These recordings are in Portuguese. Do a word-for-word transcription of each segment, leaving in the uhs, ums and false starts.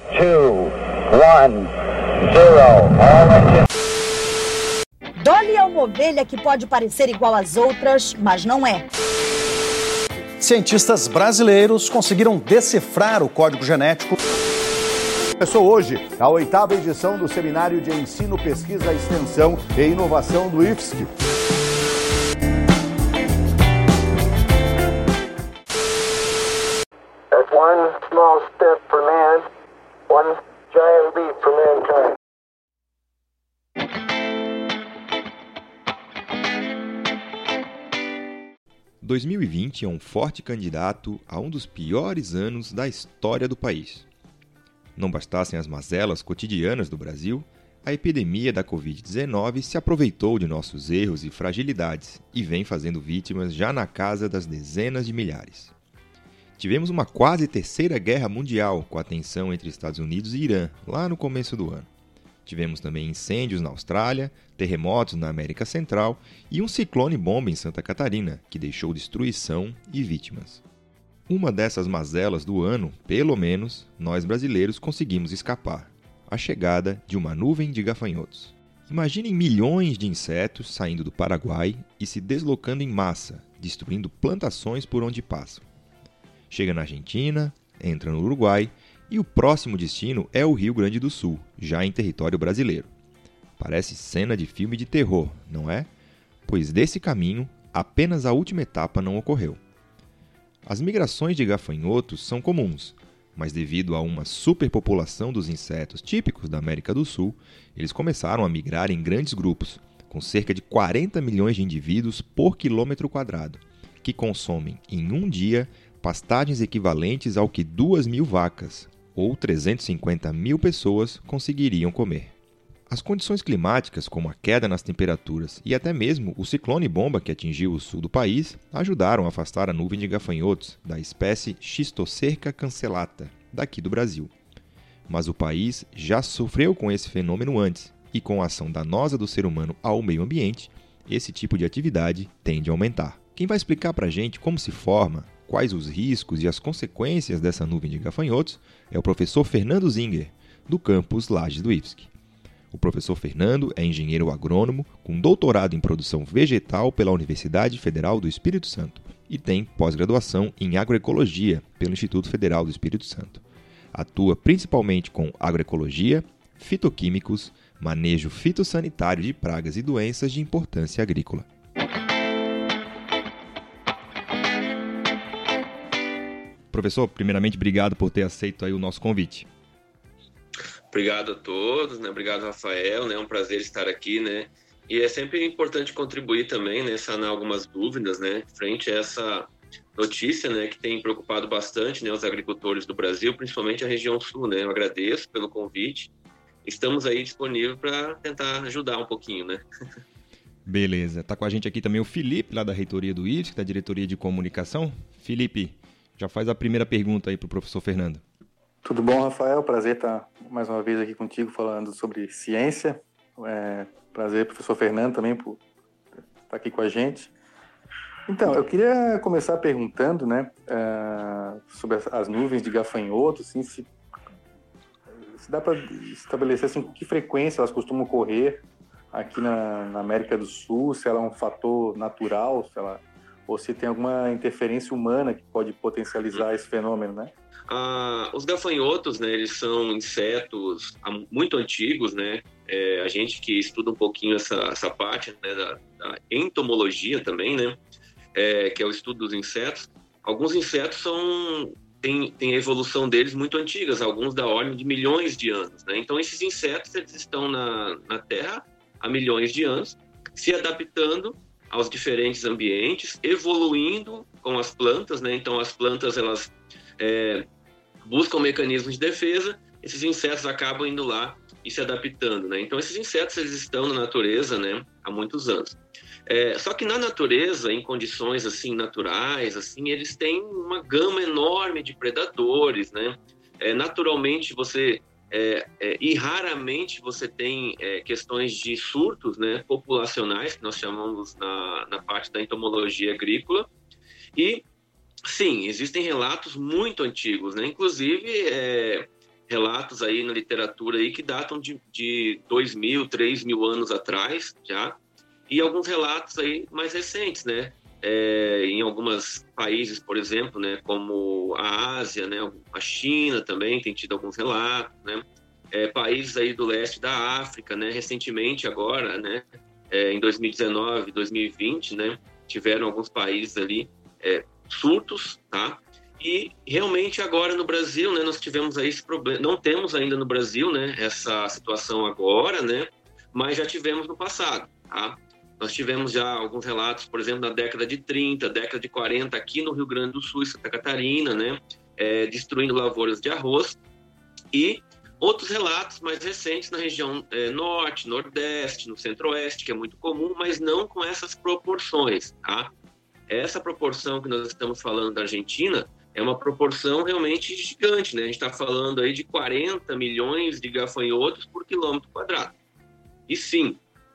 two, one, zero. All engine... Dolly é uma ovelha que pode parecer igual às outras, mas não é. Cientistas brasileiros conseguiram decifrar o código genético. Começou hoje a oitava edição do Seminário de Ensino, Pesquisa, Extensão e Inovação do I F S C. That's one small step for man, one giant leap for mankind. dois mil e vinte é um forte candidato a um dos piores anos da história do país. Não bastassem as mazelas cotidianas do Brasil, a epidemia da covid dezenove se aproveitou de nossos erros e fragilidades e vem fazendo vítimas já na casa das dezenas de milhares. Tivemos uma quase terceira guerra mundial com a tensão entre Estados Unidos e Irã, lá no começo do ano. Tivemos também incêndios na Austrália, terremotos na América Central e um ciclone-bomba em Santa Catarina, que deixou destruição e vítimas. Uma dessas mazelas do ano, pelo menos, nós brasileiros conseguimos escapar: a chegada de uma nuvem de gafanhotos. Imaginem milhões de insetos saindo do Paraguai e se deslocando em massa, destruindo plantações por onde passam. Chega na Argentina, entra no Uruguai e o próximo destino é o Rio Grande do Sul, já em território brasileiro. Parece cena de filme de terror, não é? Pois desse caminho, apenas a última etapa não ocorreu. As migrações de gafanhotos são comuns, mas devido a uma superpopulação dos insetos típicos da América do Sul, eles começaram a migrar em grandes grupos, com cerca de quarenta milhões de indivíduos por quilômetro quadrado, que consomem em um dia pastagens equivalentes ao que duas mil vacas, ou trezentas e cinquenta mil pessoas, conseguiriam comer. As condições climáticas, como a queda nas temperaturas e até mesmo o ciclone-bomba que atingiu o sul do país, ajudaram a afastar a nuvem de gafanhotos da espécie Schistocerca cancellata, daqui do Brasil. Mas o país já sofreu com esse fenômeno antes, e com a ação danosa do ser humano ao meio ambiente, esse tipo de atividade tende a aumentar. Quem vai explicar para a gente como se forma, quais os riscos e as consequências dessa nuvem de gafanhotos é o professor Fernando Zinger, do campus Lages do I F S C. O professor Fernando é engenheiro agrônomo com doutorado em produção vegetal pela Universidade Federal do Espírito Santo e tem pós-graduação em agroecologia pelo Instituto Federal do Espírito Santo. Atua principalmente com agroecologia, fitoquímicos, manejo fitossanitário de pragas e doenças de importância agrícola. Professor, primeiramente, obrigado por ter aceito aí o nosso convite. Obrigado a todos, né? Obrigado, Rafael, né? É um prazer estar aqui, né? E é sempre importante contribuir também, né? Sanar algumas dúvidas, né? Frente a essa notícia, né? Que tem preocupado bastante, né? Os agricultores do Brasil, principalmente a região sul, né? Eu agradeço pelo convite. Estamos aí disponíveis para tentar ajudar um pouquinho, né? Beleza. Tá com a gente aqui também o Felipe, lá da reitoria do I F S C, da diretoria de comunicação. Felipe, já faz a primeira pergunta aí para o professor Fernando. Tudo bom, Rafael? Prazer estar mais uma vez aqui contigo falando sobre ciência. É, prazer, professor Fernando, também por estar aqui com a gente. Então, eu queria começar perguntando, né, uh, sobre as, as nuvens de gafanhoto, assim, se, se dá para estabelecer assim, com que frequência elas costumam ocorrer aqui na, na América do Sul, se ela é um fator natural, se ela, ou se tem alguma interferência humana que pode potencializar esse fenômeno, né? Ah, os gafanhotos, né, eles são insetos muito antigos, né? É, a gente que estuda um pouquinho essa, essa parte, né, da, da entomologia também, né? É, que é o estudo dos insetos. Alguns insetos são tem, tem a evolução deles muito antigas, alguns da ordem de milhões de anos, né? Então esses insetos eles estão na, na Terra há milhões de anos, se adaptando aos diferentes ambientes, evoluindo com as plantas, né? Então as plantas elas é, buscam mecanismos de defesa, esses insetos acabam indo lá e se adaptando, né? Então esses insetos eles estão na natureza, né, há muitos anos. É, só que na natureza, em condições assim naturais, assim, eles têm uma gama enorme de predadores, né? É, naturalmente você é, é, e raramente você tem é, questões de surtos, né, populacionais, que nós chamamos na, na parte da entomologia agrícola. E sim, existem relatos muito antigos, né? Inclusive, é, relatos aí na literatura aí que datam de, de dois mil, três mil anos atrás já, e alguns relatos aí mais recentes, né? É, em alguns países, por exemplo, né, como a Ásia, né, a China também tem tido alguns relatos, né? É, países aí do leste da África, né, recentemente agora, né, é, em dois mil e dezenove, dois mil e vinte, né, tiveram alguns países ali é, surtos, tá? E realmente agora no Brasil, né, nós tivemos aí esse problema, não temos ainda no Brasil, né, essa situação agora, né, mas já tivemos no passado, tá? Nós tivemos já alguns relatos, por exemplo, na década de trinta, década de quarenta, aqui no Rio Grande do Sul e Santa Catarina, né, é, destruindo lavouras de arroz, e outros relatos mais recentes na região é, norte, nordeste, no centro-oeste, que é muito comum, mas não com essas proporções, tá? Essa proporção que nós estamos falando da Argentina é uma proporção realmente gigante, né? A gente está falando aí de quarenta milhões de gafanhotos por quilômetro quadrado. E sim,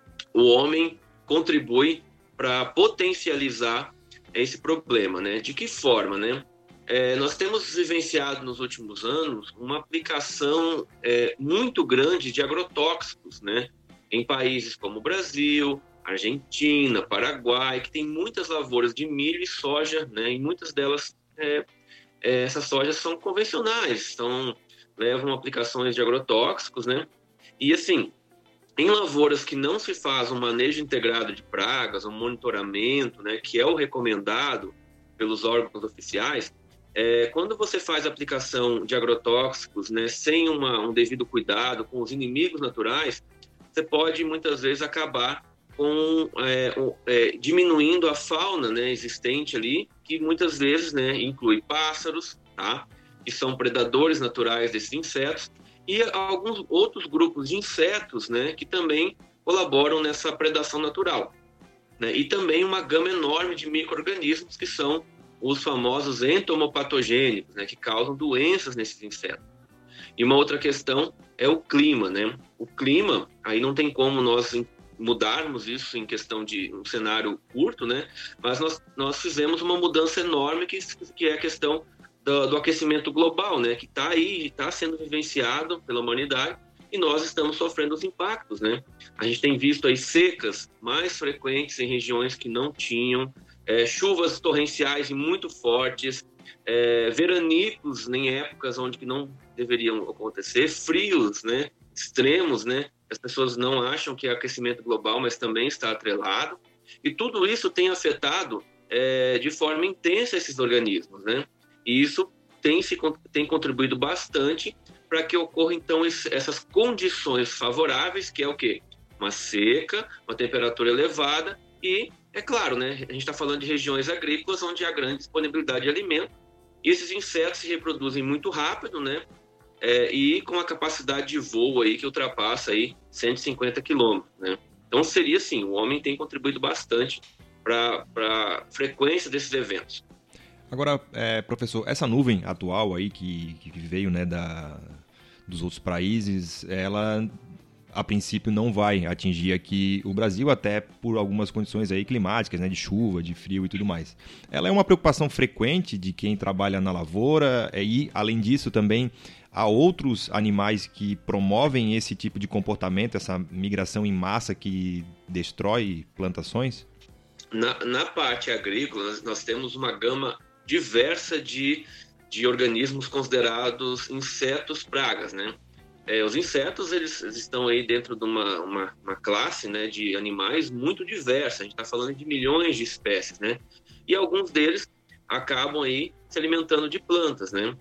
o homem contribui para potencializar esse problema, né? De que forma, né? É, nós temos vivenciado nos últimos anos uma aplicação é, muito grande de agrotóxicos, né? Em países como o Brasil, Argentina, Paraguai, que tem muitas lavouras de milho e soja, né? E muitas delas, é, é, essas sojas são convencionais, são, levam aplicações de agrotóxicos, né? E assim, em lavouras que não se faz um manejo integrado de pragas, um monitoramento, né, que é o recomendado pelos órgãos oficiais, é, quando você faz a aplicação de agrotóxicos, né, sem uma, um devido cuidado com os inimigos naturais, você pode muitas vezes acabar com, é, é, diminuindo a fauna, né, existente ali, que muitas vezes, né, inclui pássaros, tá, que são predadores naturais desses insetos, e alguns outros grupos de insetos, né, que também colaboram nessa predação natural, né? E também uma gama enorme de micro-organismos que são os famosos entomopatogênicos, né, que causam doenças nesses insetos. E uma outra questão é o clima, né? O clima, aí não tem como nós mudarmos isso em questão de um cenário curto, né? Mas nós, nós fizemos uma mudança enorme que, que é a questão Do, do aquecimento global, né, que está aí, está sendo vivenciado pela humanidade e nós estamos sofrendo os impactos, né? A gente tem visto aí secas mais frequentes em regiões que não tinham, é, chuvas torrenciais e muito fortes, é, veranicos em épocas onde que não deveriam acontecer, frios, né, extremos, né? As pessoas não acham que é aquecimento global, mas também está atrelado. E tudo isso tem afetado é, de forma intensa esses organismos, né? E isso tem, se, tem contribuído bastante para que ocorram, então, essas condições favoráveis, que é o quê? Uma seca, uma temperatura elevada e, é claro, né, a gente está falando de regiões agrícolas onde há grande disponibilidade de alimento e esses insetos se reproduzem muito rápido, né, é, e com a capacidade de voo aí que ultrapassa aí cento e cinquenta quilômetros, né. Então, seria assim, o homem tem contribuído bastante para a frequência desses eventos. Agora, é, professor, essa nuvem atual aí que, que veio, né, da, dos outros países, ela a princípio não vai atingir aqui o Brasil, até por algumas condições aí climáticas, né, de chuva, de frio e tudo mais. Ela é uma preocupação frequente de quem trabalha na lavoura e, além disso, também há outros animais que promovem esse tipo de comportamento, essa migração em massa que destrói plantações? Na, na parte agrícola, nós, nós temos uma gama diversa de, de organismos considerados insetos pragas, né? É, os insetos, eles, eles estão aí dentro de uma, uma, uma classe, né, de animais muito diversa. A gente está falando de milhões de espécies, né? E alguns deles acabam aí se alimentando de plantas, né?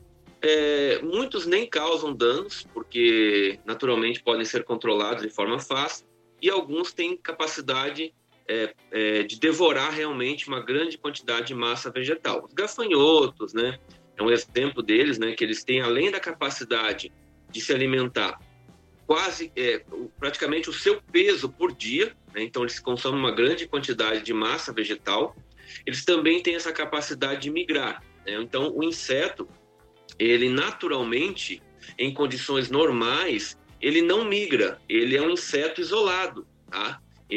É, muitos nem causam danos, porque naturalmente podem ser controlados de forma fácil, e alguns têm capacidade É, é, de devorar realmente uma grande quantidade de massa vegetal. Os gafanhotos, né, é um exemplo deles, né, que eles têm, além da capacidade de se alimentar quase, é, praticamente o seu peso por dia, né, então eles consomem uma grande quantidade de massa vegetal, eles também têm essa capacidade de migrar, né? Então o inseto, ele naturalmente, em condições normais, ele não migra, ele é um inseto isolado, tá?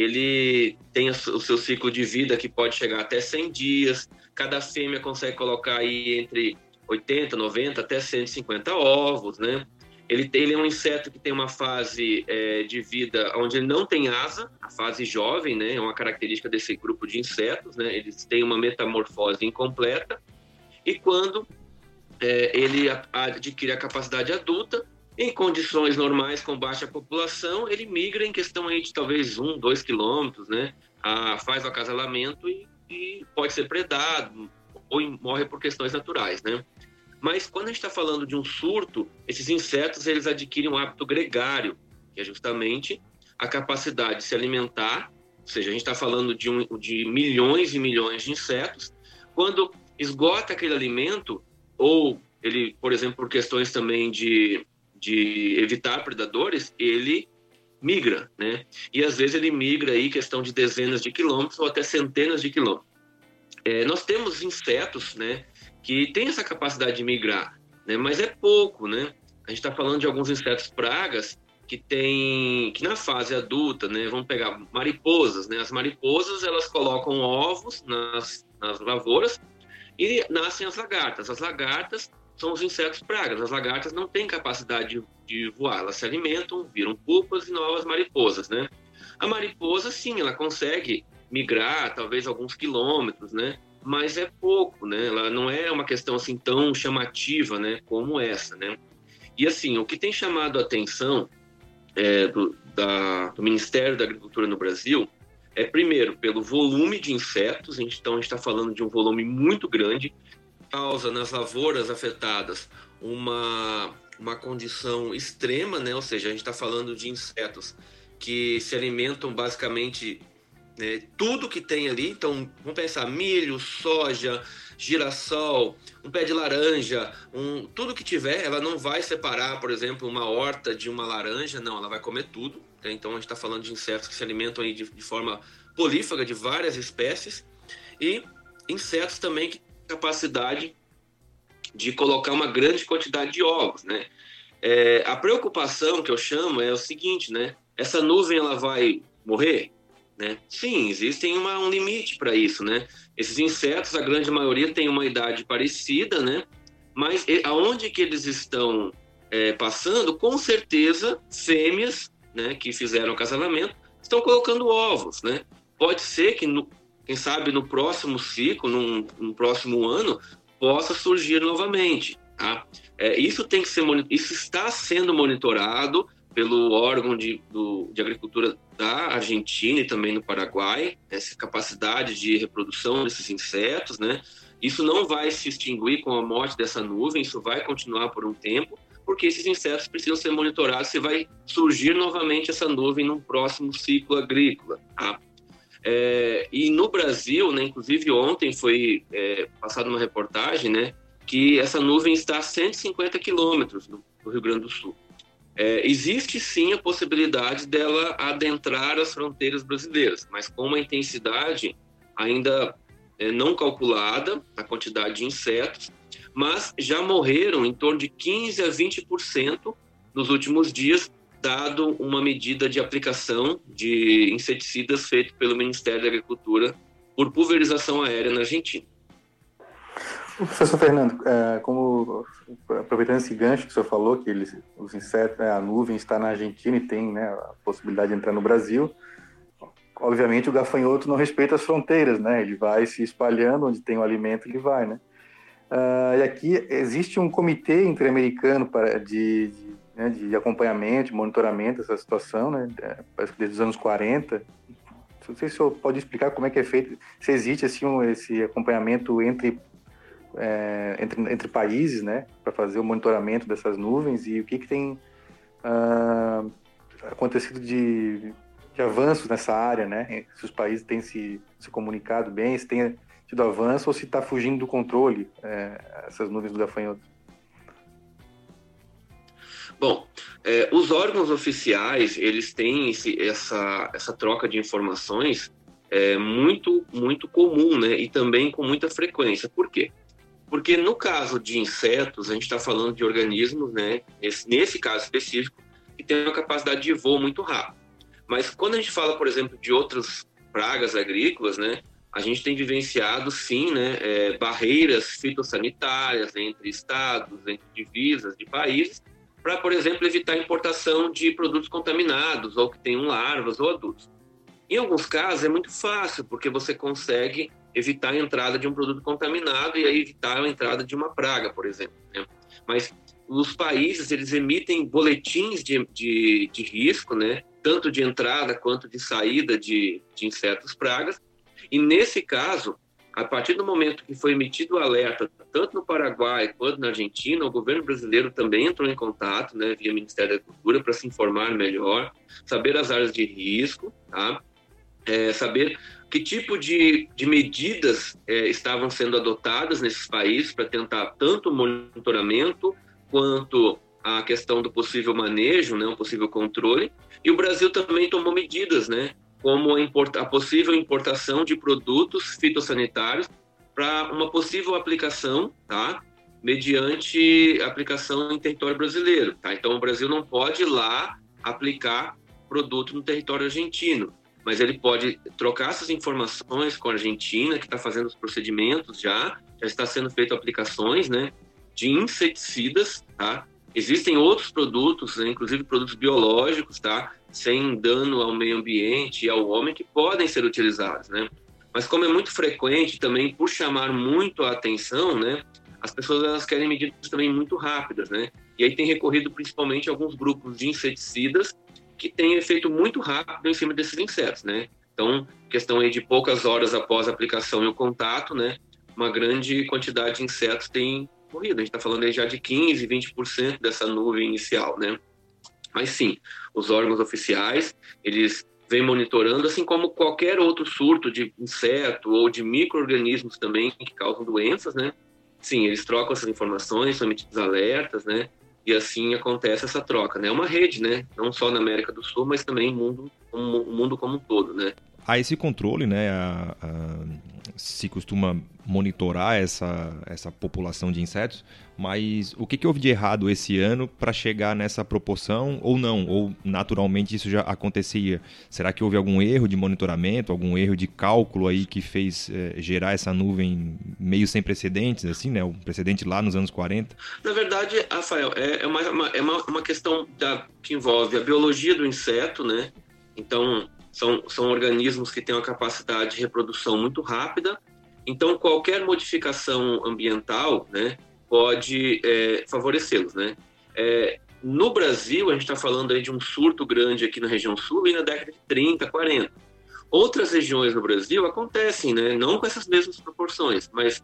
Ele tem o seu ciclo de vida que pode chegar até cem dias. Cada fêmea consegue colocar aí entre oitenta, noventa até cento e cinquenta ovos, né? Ele, tem, ele é um inseto que tem uma fase é, de vida onde ele não tem asa, a fase jovem, né? É uma característica desse grupo de insetos, né? Eles têm uma metamorfose incompleta. E quando é, ele adquire a capacidade adulta, em condições normais, com baixa população, ele migra em questão aí de talvez um, dois quilômetros, né? Ah, faz o acasalamento e, e pode ser predado ou morre por questões naturais, né? Mas quando a gente está falando de um surto, esses insetos eles adquirem um hábito gregário, que é justamente a capacidade de se alimentar, ou seja, a gente está falando de, um, de milhões e milhões de insetos. Quando esgota aquele alimento, ou ele, por exemplo, por questões também de, de evitar predadores, ele migra, né? E às vezes ele migra aí questão de dezenas de quilômetros ou até centenas de quilômetros. É, nós temos insetos, né, que têm essa capacidade de migrar, né, mas é pouco, né? A gente está falando de alguns insetos pragas que tem, que na fase adulta, né, vamos pegar mariposas, né? As mariposas elas colocam ovos nas, nas lavouras e nascem as lagartas. As lagartas são os insetos pragas. As lagartas não têm capacidade de, de voar, elas se alimentam, viram pupas e novas mariposas, né? A mariposa, sim, ela consegue migrar, talvez alguns quilômetros, né? Mas é pouco, né? Ela não é uma questão assim tão chamativa, né? Como essa, né? E assim, o que tem chamado a atenção é, do, da, do Ministério da Agricultura no Brasil é, primeiro, pelo volume de insetos. Então, a gente está falando de um volume muito grande, causa nas lavouras afetadas uma, uma condição extrema, né? Ou seja, a gente está falando de insetos que se alimentam basicamente né, tudo que tem ali. Então, vamos pensar, milho, soja, girassol, um pé de laranja, um, tudo que tiver, ela não vai separar, por exemplo, uma horta de uma laranja, não, ela vai comer tudo. Tá? Então, a gente está falando de insetos que se alimentam aí de, de forma polífaga, de várias espécies, e insetos também que têm capacidade de colocar uma grande quantidade de ovos, né? É, a preocupação que eu chamo é o seguinte, né? Essa nuvem, ela vai morrer? Né? Sim, existem uma, um limite para isso, né? Esses insetos, a grande maioria tem uma idade parecida, né? Mas aonde que eles estão é, passando, com certeza, fêmeas, né, que fizeram o acasalamento, estão colocando ovos, né? Pode ser que, no, quem sabe, no próximo ciclo, num, no próximo ano, possa surgir novamente, tá? É, isso tem que ser, isso está sendo monitorado pelo órgão de, do, de agricultura da Argentina e também no Paraguai, essa capacidade de reprodução desses insetos, né? Isso não vai se extinguir com a morte dessa nuvem, isso vai continuar por um tempo, porque esses insetos precisam ser monitorados se vai surgir novamente essa nuvem num próximo ciclo agrícola, tá? É, e no Brasil, né, inclusive ontem foi é, passada uma reportagem, né, que essa nuvem está a cento e cinquenta quilômetros do, do Rio Grande do Sul. É, existe sim a possibilidade dela adentrar as fronteiras brasileiras, mas com uma intensidade ainda é, não calculada, a quantidade de insetos, mas já morreram em torno de quinze a vinte por cento nos últimos dias, dado uma medida de aplicação de inseticidas feita pelo Ministério da Agricultura por pulverização aérea na Argentina. Professor Fernando, é, como, aproveitando esse gancho que o senhor falou, que eles, os insetos, né, a nuvem está na Argentina e tem, né, a possibilidade de entrar no Brasil, obviamente o gafanhoto não respeita as fronteiras, né? Ele vai se espalhando, onde tem o alimento ele vai, né? Uh, e aqui existe um comitê interamericano para, de, de, né, de acompanhamento, de monitoramento dessa situação, né? Parece que desde os anos quarenta. Não sei se o senhor pode explicar como é que é feito, se existe assim, um, esse acompanhamento entre É, entre, entre países, né, para fazer o monitoramento dessas nuvens e o que, que tem uh, acontecido de, de avanços nessa área, né, se os países têm se, se comunicado bem, se tem tido avanço ou se está fugindo do controle é, essas nuvens do gafanhoto. Bom, é, os órgãos oficiais, eles têm esse, essa, essa troca de informações é, muito, muito comum, né, e também com muita frequência. Por quê? Porque no caso de insetos, a gente está falando de organismos, né, nesse, nesse caso específico, que tem uma capacidade de voo muito rápido. Mas quando a gente fala, por exemplo, de outras pragas agrícolas, né, a gente tem vivenciado, sim, né, é, barreiras fitossanitárias entre estados, entre divisas de países, para, por exemplo, evitar a importação de produtos contaminados ou que tenham larvas ou adultos. Em alguns casos é muito fácil, porque você consegue evitar a entrada de um produto contaminado e aí evitar a entrada de uma praga, por exemplo, né? Mas os países, eles emitem boletins de, de, de risco, né? Tanto de entrada quanto de saída de, de insetos pragas. E nesse caso, a partir do momento que foi emitido o alerta, tanto no Paraguai quanto na Argentina, o governo brasileiro também entrou em contato, né, via Ministério da Agricultura, para se informar melhor, saber as áreas de risco, tá? É, saber que tipo de, de medidas é, estavam sendo adotadas nesses países para tentar tanto o monitoramento quanto a questão do possível manejo, né, um possível controle. E o Brasil também tomou medidas, né, como a, import- a possível importação de produtos fitossanitários para uma possível aplicação, tá, mediante aplicação em território brasileiro. Tá? Então, o Brasil não pode ir lá aplicar produto no território argentino, mas ele pode trocar essas informações com a Argentina, que está fazendo os procedimentos já, já está sendo feito aplicações, né, de inseticidas, tá? Existem outros produtos, né, inclusive produtos biológicos, tá, sem dano ao meio ambiente e ao homem, que podem ser utilizados, né? Mas como é muito frequente também, por chamar muito a atenção, né, as pessoas elas querem medidas também muito rápidas, né? E aí tem recorrido principalmente a alguns grupos de inseticidas que têm efeito muito rápido em cima desses insetos, né? Então, questão aí de poucas horas após a aplicação e o contato, né, uma grande quantidade de insetos tem morrido. A gente está falando aí já de quinze, vinte por cento dessa nuvem inicial, né? Mas sim, os órgãos oficiais, eles vêm monitorando, assim como qualquer outro surto de inseto ou de micro-organismos também que causam doenças, né? Sim, eles trocam essas informações, são emitidos alertas, né? E assim acontece essa troca, né? É uma rede, né? Não só na América do Sul, mas também no mundo, no mundo como um todo, né? Há esse controle, né? A, a, se costuma monitorar essa, essa população de insetos, mas o que, que houve de errado esse ano para chegar nessa proporção ou não? Ou naturalmente isso já acontecia? Será que houve algum erro de monitoramento, algum erro de cálculo aí que fez é, gerar essa nuvem meio sem precedentes, assim, né? Um precedente lá nos anos quarenta? Na verdade, Rafael, é, é, uma, é uma, uma questão da, que envolve a biologia do inseto, né? Então, São, são organismos que têm uma capacidade de reprodução muito rápida, então qualquer modificação ambiental, né, pode é, favorecê-los, né? É, no Brasil, a gente está falando aí de um surto grande aqui na região sul e na década de trinta, quarenta. Outras regiões no Brasil acontecem, né, não com essas mesmas proporções, mas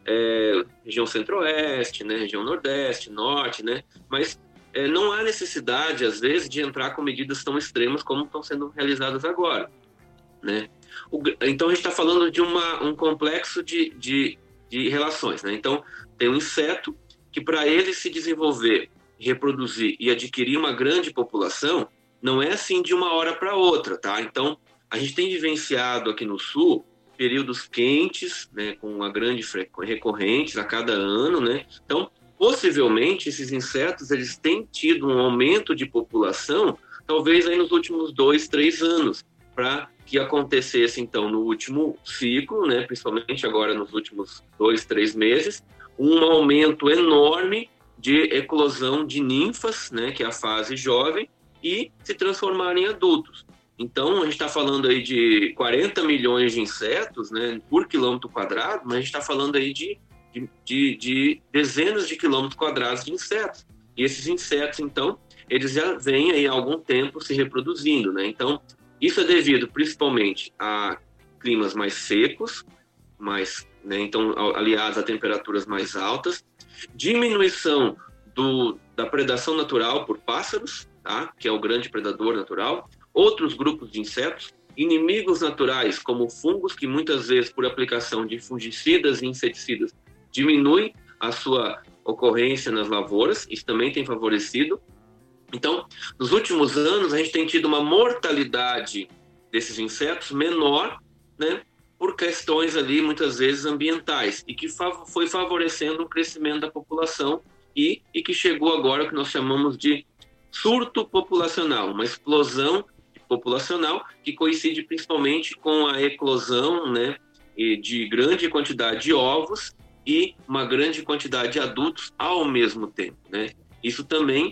é, região centro-oeste, né, região nordeste, norte, né, mas É, não há necessidade, às vezes, de entrar com medidas tão extremas como estão sendo realizadas agora, né? O, então, a gente está falando de uma, um complexo de, de, de relações, né? Então, tem um inseto que, para ele se desenvolver, reproduzir e adquirir uma grande população, não é assim de uma hora para outra, tá? Então, a gente tem vivenciado aqui no Sul períodos quentes, né, com uma grande frequ... recorrentes a cada ano, né? Então, possivelmente, esses insetos eles têm tido um aumento de população, talvez aí nos últimos dois, três anos, para que acontecesse, então, no último ciclo, né, principalmente agora nos últimos dois, três meses, um aumento enorme de eclosão de ninfas, né, que é a fase jovem, e se transformar em adultos. Então, a gente está falando aí de quarenta milhões de insetos, né, por quilômetro quadrado, mas a gente está falando aí de De, de, de dezenas de quilômetros quadrados de insetos. E esses insetos, então, eles já vêm aí há algum tempo se reproduzindo, né? Então, isso é devido principalmente a climas mais secos, mais, né? Então, aliados a temperaturas mais altas, diminuição do, da predação natural por pássaros, tá? Que é o grande predador natural, outros grupos de insetos, inimigos naturais, como fungos, que muitas vezes, por aplicação de fungicidas e inseticidas, diminui a sua ocorrência nas lavouras, isso também tem favorecido. Então, nos últimos anos, a gente tem tido uma mortalidade desses insetos menor, né, por questões ali, muitas vezes, ambientais, e que fav- foi favorecendo o crescimento da população e, e que chegou agora o que nós chamamos de surto populacional, uma explosão populacional que coincide principalmente com a eclosão, né, de grande quantidade de ovos e uma grande quantidade de adultos ao mesmo tempo, né? Isso também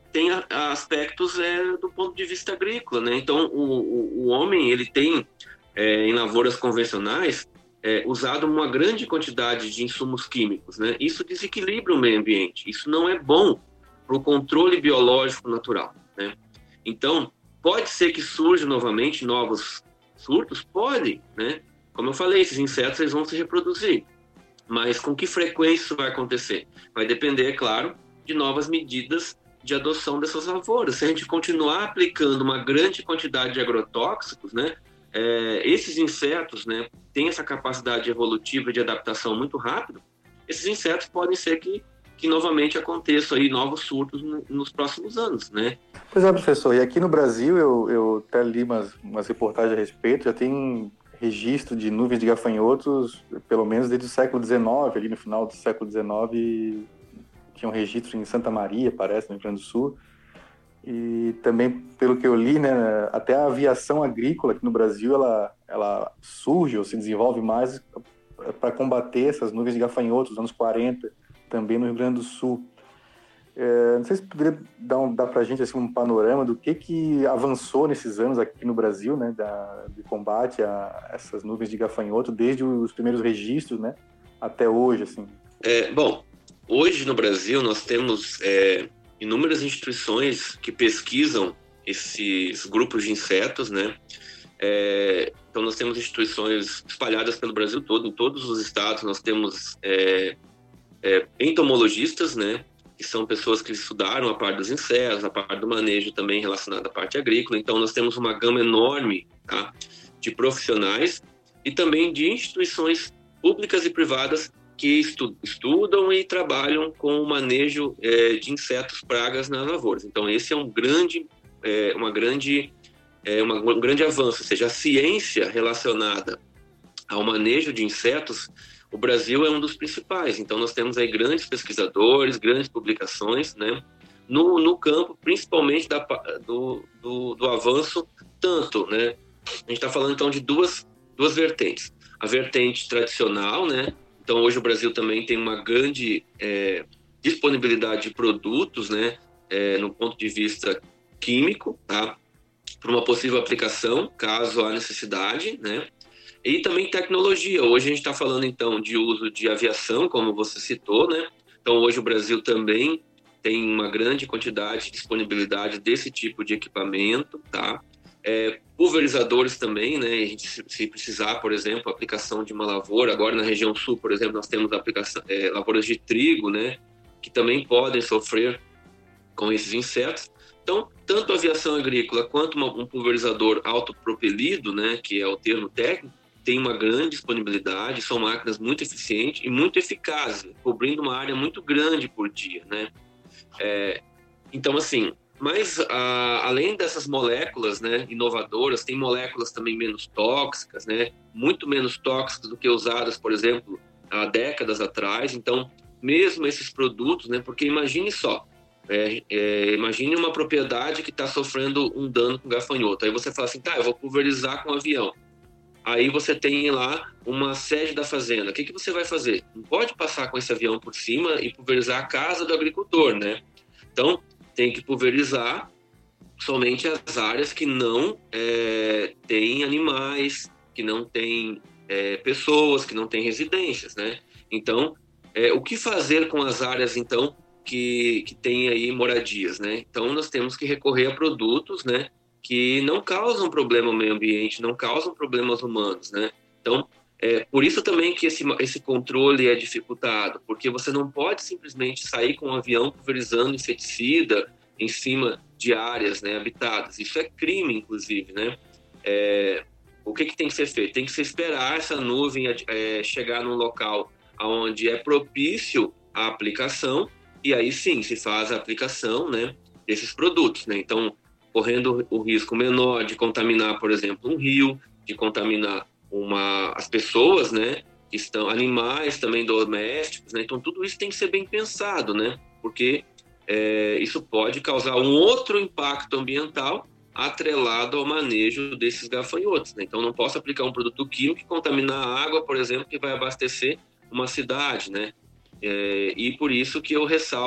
tem a, a aspectos é, do ponto de vista agrícola, né? Então, o, o, o homem, ele tem, é, em lavouras convencionais, é, usado uma grande quantidade de insumos químicos, né? Isso desequilibra o meio ambiente. Isso não é bom para o controle biológico natural, né? Então, pode ser que surjam novamente novos surtos? Pode, né? Como eu falei, esses insetos eles vão se reproduzir. Mas com que frequência isso vai acontecer? Vai depender, é claro, de novas medidas de adoção dessas lavouras. Se a gente continuar aplicando uma grande quantidade de agrotóxicos, né, é, esses insetos, né, têm essa capacidade evolutiva de adaptação muito rápido, esses insetos podem ser que, que novamente aconteçam aí novos surtos no, nos próximos anos, né? Pois é, professor, e aqui no Brasil eu, eu até li umas, umas reportagens a respeito, já tem registro de nuvens de gafanhotos, pelo menos desde o século dezenove, ali no final do século dezenove, tinha um registro em Santa Maria, parece, no Rio Grande do Sul. E também, pelo que eu li, né, até a aviação agrícola aqui no Brasil, ela, ela surge ou se desenvolve mais para combater essas nuvens de gafanhotos, nos anos quarenta, também no Rio Grande do Sul. É, não sei se poderia dar, um, dar para a gente assim, um panorama do que, que avançou nesses anos aqui no Brasil, né, da, de combate a essas nuvens de gafanhoto, desde os primeiros registros, né, até hoje. Assim. É, bom, hoje no Brasil nós temos é, inúmeras instituições que pesquisam esses grupos de insetos, né? É, então nós temos instituições espalhadas pelo Brasil todo, em todos os estados nós temos é, é, entomologistas, né? Que são pessoas que estudaram a parte dos insetos, a parte do manejo também relacionada à parte agrícola. Então nós temos uma gama enorme, tá, de profissionais e também de instituições públicas e privadas que estu, estudam e trabalham com o manejo é, de insetos pragas nas lavouras. Então esse é um grande, é, uma grande, é, uma, um grande avanço, ou seja, a ciência relacionada ao manejo de insetos, o Brasil é um dos principais. Então nós temos aí grandes pesquisadores, grandes publicações, né, no, no campo, principalmente da, do, do, do avanço tanto, né, a gente está falando então de duas, duas vertentes. A vertente tradicional, né, então hoje o Brasil também tem uma grande é, disponibilidade de produtos, né, é, no ponto de vista químico, tá, para uma possível aplicação, caso há necessidade, né, e também tecnologia. Hoje a gente está falando então de uso de aviação, como você citou, né, então hoje o Brasil também tem uma grande quantidade de disponibilidade desse tipo de equipamento, tá, É, pulverizadores também, né? A gente, se, se precisar, por exemplo, a aplicação de uma lavoura, agora na região sul, por exemplo, nós temos a aplicação, é, lavouras de trigo, né? Que também podem sofrer com esses insetos. Então, tanto a aviação agrícola quanto uma, um pulverizador autopropelido, né? Que é o termo técnico, tem uma grande disponibilidade, são máquinas muito eficientes e muito eficazes, cobrindo uma área muito grande por dia, né? É, então, assim, mas a, além dessas moléculas, né, inovadoras, tem moléculas também menos tóxicas, né, muito menos tóxicas do que usadas, por exemplo, há décadas atrás. Então, mesmo esses produtos, né, porque imagine só, é, é, imagine uma propriedade que está sofrendo um dano com gafanhoto. Aí você fala assim, tá, eu vou pulverizar com um avião. Aí você tem lá uma sede da fazenda. O que, que você vai fazer? Não pode passar com esse avião por cima e pulverizar a casa do agricultor, né? Então, tem que pulverizar somente as áreas que não é, têm animais, que não têm é, pessoas, que não têm residências, né? Então, é, o que fazer com as áreas, então, que, que têm aí moradias, né? Então, nós temos que recorrer a produtos, né, que não causam problema ao meio ambiente, não causam problemas humanos, né? Então, é por isso também que esse, esse controle é dificultado, porque você não pode simplesmente sair com um avião pulverizando inseticida em cima de áreas, né, habitadas. Isso é crime, inclusive, né? É, o que, que tem que ser feito? Tem que se esperar essa nuvem é, chegar num local onde é propício a aplicação, e aí sim se faz a aplicação, né, desses produtos, né? Então, correndo o risco menor de contaminar, por exemplo, um rio, de contaminar uma, as pessoas, né, que estão, animais também domésticos, né? Então tudo isso tem que ser bem pensado, né? Porque é, isso pode causar um outro impacto ambiental atrelado ao manejo desses gafanhotos, né? Então não posso aplicar um produto químico e contaminar a água, por exemplo, que vai abastecer uma cidade, né? É, e por isso que eu ressalto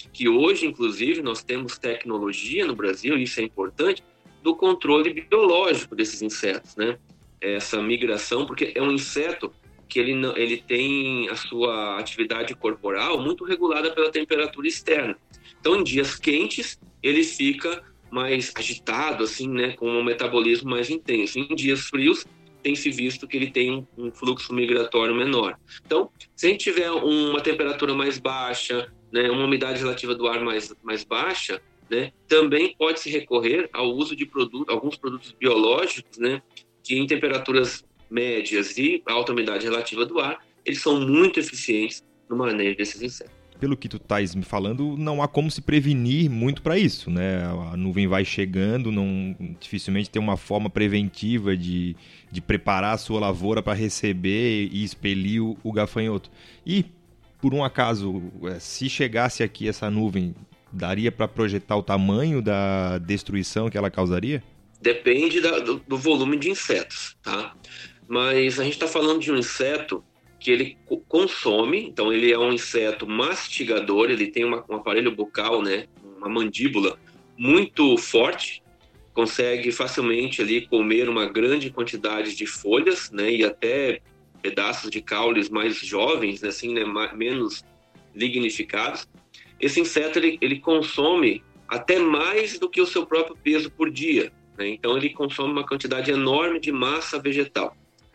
que hoje, inclusive, nós temos tecnologia no Brasil, e isso é importante, do controle biológico desses insetos, né? Essa migração, porque é um inseto que ele, não, ele tem a sua atividade corporal muito regulada pela temperatura externa. Então, em dias quentes, ele fica mais agitado, assim, né, com um metabolismo mais intenso. Em dias frios, tem-se visto que ele tem um, um fluxo migratório menor. Então, se a gente tiver uma temperatura mais baixa, né, uma umidade relativa do ar mais, mais baixa, né, também pode-se recorrer ao uso de produto, alguns produtos biológicos, né, que em temperaturas médias e alta umidade relativa do ar, eles são muito eficientes no manejo desses insetos. Pelo que tu estás me falando, não há como se prevenir muito para isso, né? A nuvem vai chegando, não, dificilmente tem uma forma preventiva de, de preparar a sua lavoura para receber e expelir o, o gafanhoto. E, por um acaso, se chegasse aqui essa nuvem, daria para projetar o tamanho da destruição que ela causaria? Depende da, do, do volume de insetos, tá? Mas a gente está falando de um inseto que ele consome, então ele é um inseto mastigador, ele tem uma, um aparelho bucal, né, uma mandíbula muito forte, consegue facilmente ali comer uma grande quantidade de folhas, né, e até pedaços de caules mais jovens, assim, né, menos lignificados. Esse inseto ele, ele consome até mais do que o seu próprio peso por dia, né? Então ele consome uma quantidade enorme de massa vegetal.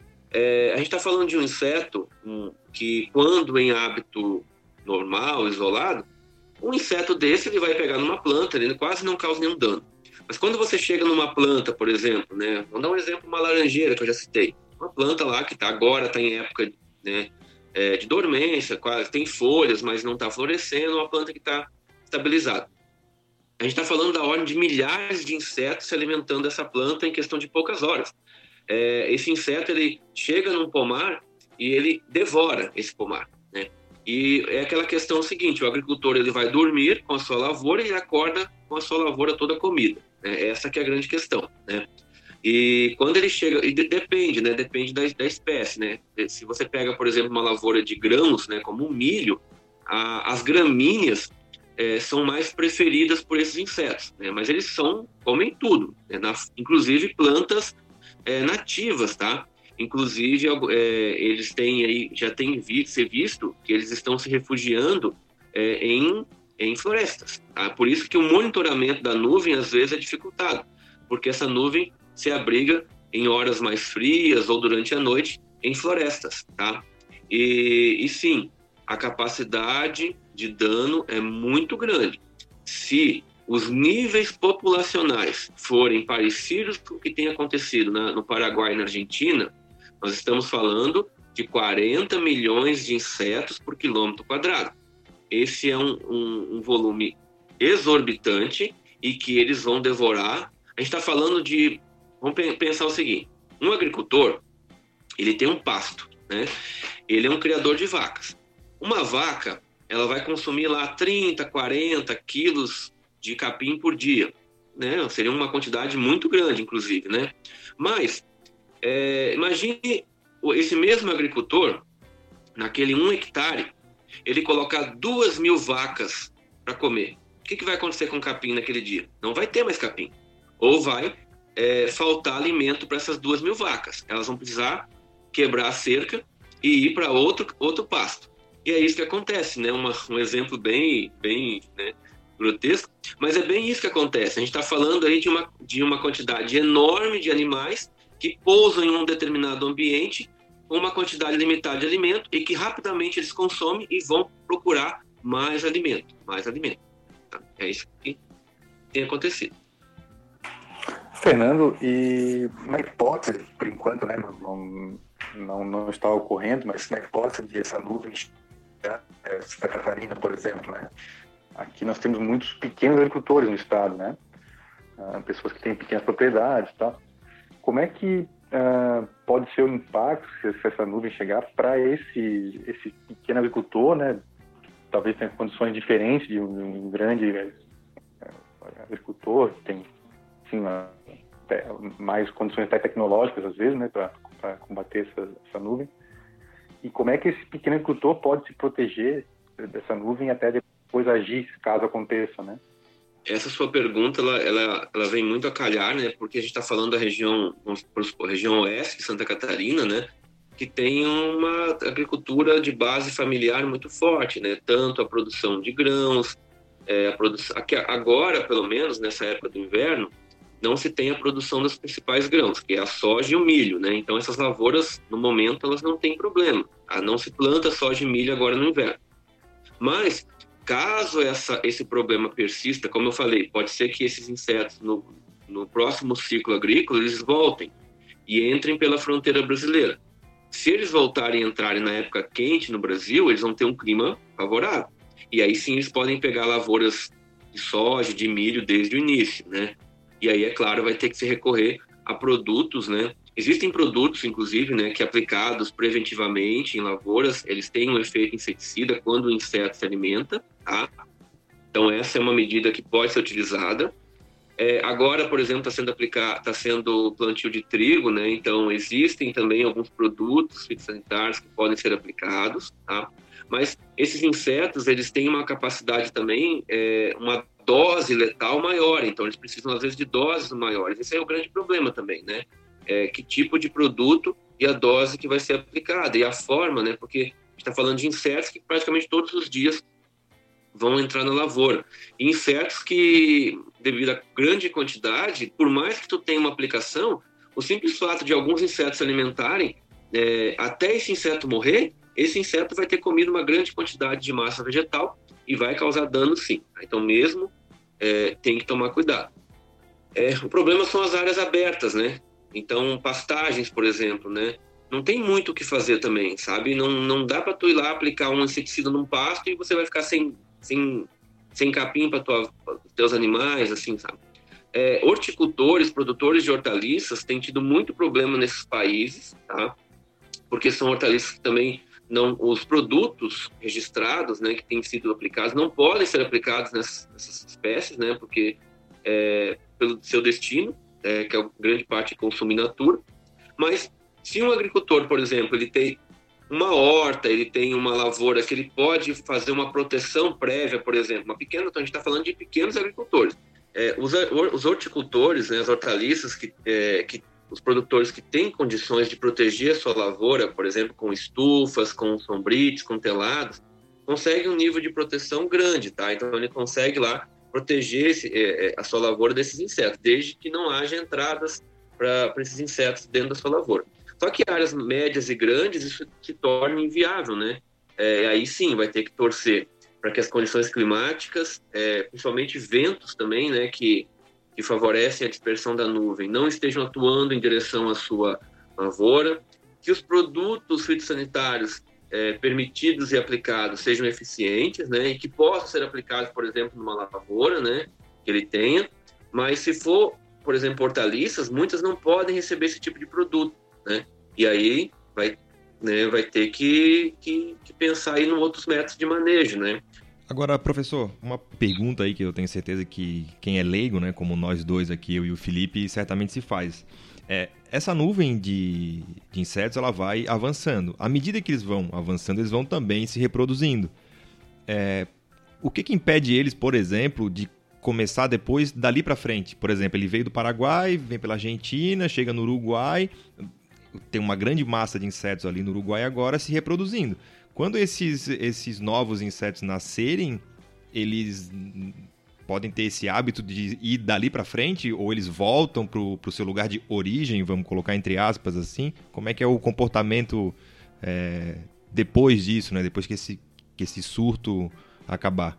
É, a gente está falando de um inseto um, que, quando em hábito normal, isolado, um inseto desse ele vai pegar numa planta, ele quase não causa nenhum dano. Mas quando você chega numa planta, por exemplo, né, vamos dar um exemplo, uma laranjeira que eu já citei, uma planta lá que tá, agora está em época, né, é, de dormência, quase tem folhas, mas não está florescendo, uma planta que está estabilizada. A gente está falando da ordem de milhares de insetos se alimentando dessa planta em questão de poucas horas. É, esse inseto ele chega num pomar e ele devora esse pomar, né? E é aquela questão seguinte: o agricultor ele vai dormir com a sua lavoura e acorda com a sua lavoura toda comida, né? Essa que é a grande questão, né? E quando ele chega, e de, depende, né? Depende da, da espécie, né? Se você pega, por exemplo, uma lavoura de grãos, né? Como o milho, a, as gramíneas é, são mais preferidas por esses insetos, né? Mas eles são, comem tudo, né? Na, inclusive plantas É, nativas, tá? Inclusive, é, eles têm aí, já tem vi, ser visto que eles estão se refugiando é, em, em florestas, tá? Por isso que o monitoramento da nuvem, às vezes, é dificultado, porque essa nuvem se abriga em horas mais frias ou durante a noite em florestas, tá? E, e sim, a capacidade de dano é muito grande. Se os níveis populacionais forem parecidos com o que tem acontecido na, no Paraguai e na Argentina, nós estamos falando de quarenta milhões de insetos por quilômetro quadrado. Esse é um, um, um volume exorbitante e que eles vão devorar. A gente está falando de... Vamos pensar o seguinte: um agricultor, ele tem um pasto, né? Ele é um criador de vacas. Uma vaca, ela vai consumir lá trinta, quarenta quilos de capim por dia, né? Seria uma quantidade muito grande, inclusive, né? Mas é, imagine esse mesmo agricultor, naquele um hectare, ele colocar duas mil vacas para comer. O que, que vai acontecer com o capim naquele dia? Não vai ter mais capim. Ou vai é, faltar alimento para essas duas mil vacas. Elas vão precisar quebrar a cerca e ir para outro, outro pasto. E é isso que acontece, né? Uma, um exemplo bem, bem, né, grotesco, mas é bem isso que acontece. A gente está falando aí de uma, de uma quantidade enorme de animais que pousam em um determinado ambiente com uma quantidade limitada de alimento e que rapidamente eles consomem e vão procurar mais alimento, mais alimento. Tá? É isso que tem acontecido. Fernando, e uma hipótese, por enquanto, né, não, não, não está ocorrendo, mas uma hipótese de essa nuvem, né, Santa Catarina, por exemplo, né? Aqui nós temos muitos pequenos agricultores no estado, né? Uh, pessoas que têm pequenas propriedades e tal. Como é que uh, pode ser o impacto se, se essa nuvem chegar para esse, esse pequeno agricultor, né? Talvez tenha condições diferentes de um, um grande uh, agricultor, que tem, sim, uh, mais condições até tecnológicas, às vezes, né? Para combater essa, essa nuvem. E como é que esse pequeno agricultor pode se proteger dessa nuvem até depois depois agir, caso aconteça, né? Essa sua pergunta, ela, ela, ela vem muito a calhar, né? Porque a gente está falando da região, região oeste de Santa Catarina, né? Que tem uma agricultura de base familiar muito forte, né? Tanto a produção de grãos, é, a produção, aqui, agora, pelo menos, nessa época do inverno, não se tem a produção dos principais grãos, que é a soja e o milho, né? Então, essas lavouras, no momento, elas não têm problema. Ah, não se planta soja e milho agora no inverno. Mas, caso essa, esse problema persista, como eu falei, pode ser que esses insetos, no, no próximo ciclo agrícola, eles voltem e entrem pela fronteira brasileira. Se eles voltarem a entrarem na época quente no Brasil, eles vão ter um clima favorável. E aí sim eles podem pegar lavouras de soja, de milho desde o início, né? E aí, é claro, vai ter que se recorrer a produtos, né? Existem produtos, inclusive, né, que aplicados preventivamente em lavouras, eles têm um efeito inseticida quando o inseto se alimenta, tá? Então, essa é uma medida que pode ser utilizada. É, agora, por exemplo, está sendo aplicado, está sendo plantio de trigo, né? Então, existem também alguns produtos fitossanitários que podem ser aplicados, tá? Mas esses insetos, eles têm uma capacidade também, é, uma dose letal maior, então eles precisam, às vezes, de doses maiores. Esse é o grande problema também, né? É, que tipo de produto e a dose que vai ser aplicada, e a forma, né? Porque a gente está falando de insetos que praticamente todos os dias vão entrar na lavoura. E insetos que, devido à grande quantidade, por mais que tu tenha uma aplicação, o simples fato de alguns insetos se alimentarem, é, até esse inseto morrer, esse inseto vai ter comido uma grande quantidade de massa vegetal e vai causar dano, sim. Então, mesmo, é, tem que tomar cuidado. É, o problema são as áreas abertas, né? Então, pastagens, por exemplo, né? Não tem muito o que fazer também, sabe? Não, não dá para tu ir lá aplicar um inseticida num pasto e você vai ficar sem, sem, sem capim para os teus animais, assim, sabe? É, horticultores, produtores de hortaliças têm tido muito problema nesses países, tá? Porque são hortaliças que também não, os produtos registrados, né, que têm sido aplicados, não podem ser aplicados nessas, nessas espécies, né? Porque é, pelo seu destino, É, que é grande parte de consumo in natura, mas se um agricultor, por exemplo, ele tem uma horta, ele tem uma lavoura que ele pode fazer uma proteção prévia, por exemplo, uma pequena, então a gente está falando de pequenos agricultores, é, os, os horticultores, né, as hortaliças, que, é, que, os produtores que têm condições de proteger a sua lavoura, por exemplo, com estufas, com sombrites, com telados, conseguem um nível de proteção grande, tá? Então ele consegue lá proteger esse, é, a sua lavoura desses insetos, desde que não haja entradas para esses insetos dentro da sua lavoura. Só que áreas médias e grandes, isso se torna inviável, né? É, aí sim, vai ter que torcer para que as condições climáticas, é, principalmente ventos também, né, que, que favorecem a dispersão da nuvem, não estejam atuando em direção à sua lavoura, que os produtos fitossanitários É, permitidos e aplicados sejam eficientes, né, e que possam ser aplicados, por exemplo, numa lavoura, né, que ele tenha, mas se for, por exemplo, hortaliças, muitas não podem receber esse tipo de produto, né, e aí vai, né, vai ter que, que, que pensar aí em outros métodos de manejo, né. Agora, professor, uma pergunta aí que eu tenho certeza que quem é leigo, né, como nós dois aqui, eu e o Felipe, certamente se faz. É, essa nuvem de, de insetos, ela vai avançando. À medida que eles vão avançando, eles vão também se reproduzindo. É, o que, que impede eles, por exemplo, de começar depois dali para frente? Por exemplo, ele veio do Paraguai, vem pela Argentina, chega no Uruguai, tem uma grande massa de insetos ali no Uruguai agora se reproduzindo. Quando esses, esses novos insetos nascerem, eles podem ter esse hábito de ir dali para frente, ou eles voltam para o seu lugar de origem, vamos colocar entre aspas assim? Como é que é o comportamento é, depois disso, né? Depois que esse, que esse surto acabar?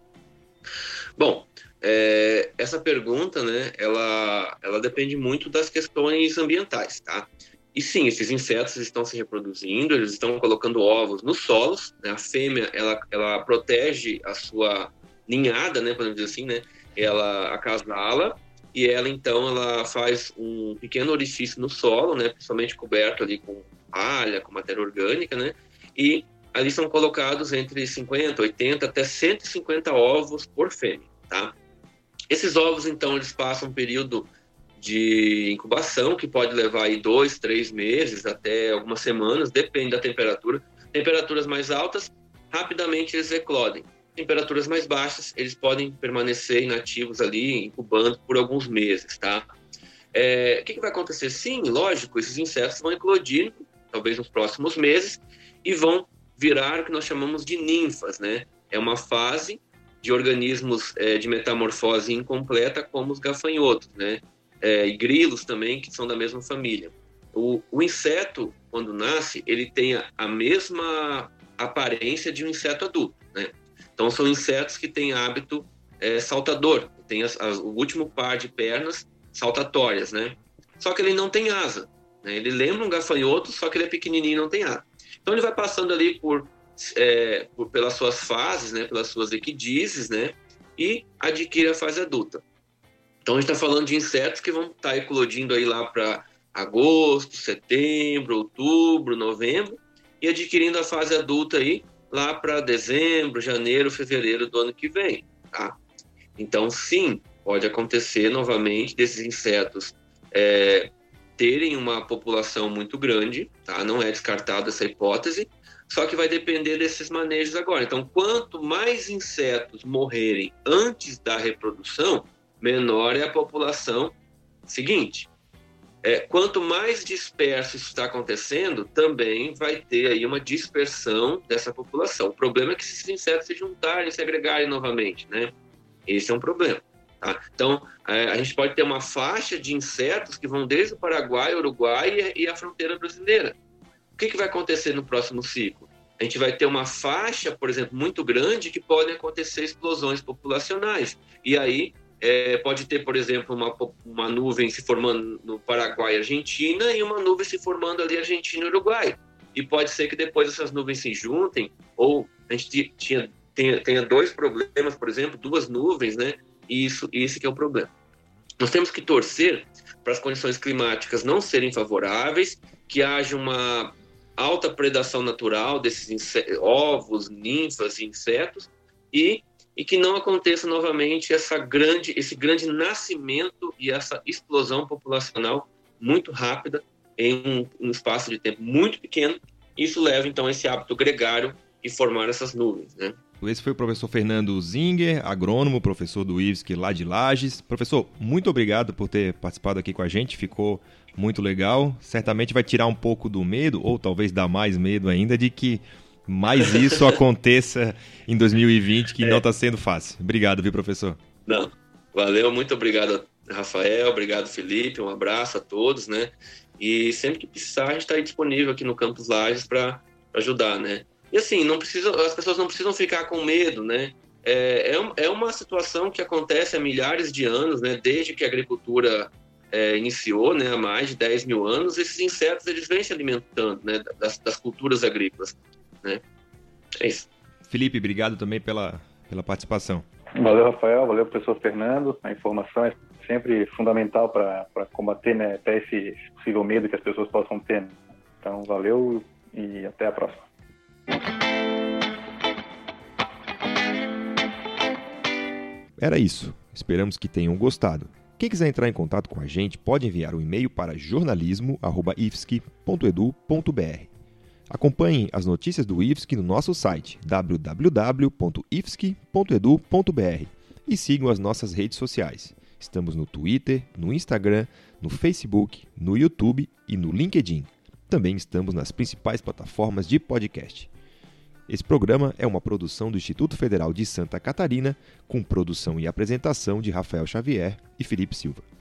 Bom, é, essa pergunta, né, ela, ela depende muito das questões ambientais, tá? E sim, esses insetos estão se reproduzindo, eles estão colocando ovos nos solos, né? A fêmea, ela, ela protege a sua ninhada, né, podemos dizer assim, né, ela acasala e ela, então, ela faz um pequeno orifício no solo, né, principalmente coberto ali com palha, com matéria orgânica, né, e ali são colocados entre cinquenta, oitenta, até cento e cinquenta ovos por fêmea, tá? Esses ovos, então, eles passam um período de incubação, que pode levar aí dois, três meses, até algumas semanas, depende da temperatura. Temperaturas mais altas, rapidamente eles eclodem. temperaturas mais baixas, eles podem permanecer inativos ali, incubando por alguns meses, tá? É, o que, que vai acontecer? Sim, lógico, esses insetos vão eclodir, talvez nos próximos meses, e vão virar o que nós chamamos de ninfas, né? É uma fase de organismos é, de metamorfose incompleta, como os gafanhotos, né? É, e grilos também, que são da mesma família. O, o inseto, quando nasce, ele tem a, a mesma aparência de um inseto adulto, né? Então, são insetos que têm hábito é, saltador, tem as, as, o último par de pernas saltatórias, né? Só que ele não tem asa, né? Ele lembra um gafanhoto, só que ele é pequenininho e não tem asa. Então, ele vai passando ali por, é, por, pelas suas fases, né? Pelas suas equidizes, né? E adquire a fase adulta. Então, a gente está falando de insetos que vão estar tá eclodindo aí lá para agosto, setembro, outubro, novembro, e adquirindo a fase adulta aí lá para dezembro, janeiro, fevereiro do ano que vem, tá? Então, sim, pode acontecer novamente desses insetos é, terem uma população muito grande, tá? Não é descartada essa hipótese, só que vai depender desses manejos agora. Então, quanto mais insetos morrerem antes da reprodução, menor é a população seguinte. É, quanto mais disperso isso está acontecendo, também vai ter aí uma dispersão dessa população. O problema é que esses insetos se juntarem, se agregarem novamente, né? Esse é um problema, tá? Então, é, a gente pode ter uma faixa de insetos que vão desde o Paraguai, Uruguai e a fronteira brasileira. O que, que vai acontecer no próximo ciclo? A gente vai ter uma faixa, por exemplo, muito grande, que podem acontecer explosões populacionais. E aí, É, pode ter, por exemplo, uma, uma nuvem se formando no Paraguai e Argentina e uma nuvem se formando ali Argentina e Uruguai. E pode ser que depois essas nuvens se juntem, ou a gente tinha, tenha, tenha dois problemas, por exemplo, duas nuvens, né? E isso, esse que é o problema. Nós temos que torcer para as condições climáticas não serem favoráveis, que haja uma alta predação natural desses insetos, ovos, ninfas e insetos, e e que não aconteça novamente essa grande, esse grande nascimento e essa explosão populacional muito rápida em um, um espaço de tempo muito pequeno. Isso leva, então, a esse hábito gregário e formar essas nuvens, né? Esse foi o professor Fernando Zinger, agrônomo, professor do I F S C lá de Lages. Professor, muito obrigado por ter participado aqui com a gente, ficou muito legal. Certamente vai tirar um pouco do medo, ou talvez dar mais medo ainda, de que mais isso aconteça em dois mil e vinte, que é. Não está sendo fácil. Obrigado, viu, professor? Não, valeu, muito obrigado, Rafael, obrigado, Felipe, um abraço a todos, né? E sempre que precisar, a gente está aí disponível aqui no Campus Lages para ajudar, né? E assim, não precisa, as pessoas não precisam ficar com medo, né? É, é, é uma situação que acontece há milhares de anos, né? Desde que a agricultura é, iniciou, né? Há mais de dez mil anos, esses insetos eles vêm se alimentando, né? Das, das culturas agrícolas. Né? É isso. Felipe, obrigado também pela, pela participação. Valeu, Rafael, valeu, professor Fernando. A informação é sempre fundamental para combater, né, até esse possível medo que as pessoas possam ter. Então, valeu e até a próxima. Era isso. Esperamos que tenham gostado. Quem quiser entrar em contato com a gente pode enviar um e-mail para jornalismo arroba i f s c ponto e d u ponto b r. Acompanhem as notícias do I F S C no nosso site w w w ponto i f s c ponto e d u ponto b r e sigam as nossas redes sociais. Estamos no Twitter, no Instagram, no Facebook, no YouTube e no LinkedIn. Também estamos nas principais plataformas de podcast. Esse programa é uma produção do Instituto Federal de Santa Catarina, com produção e apresentação de Rafael Xavier e Felipe Silva.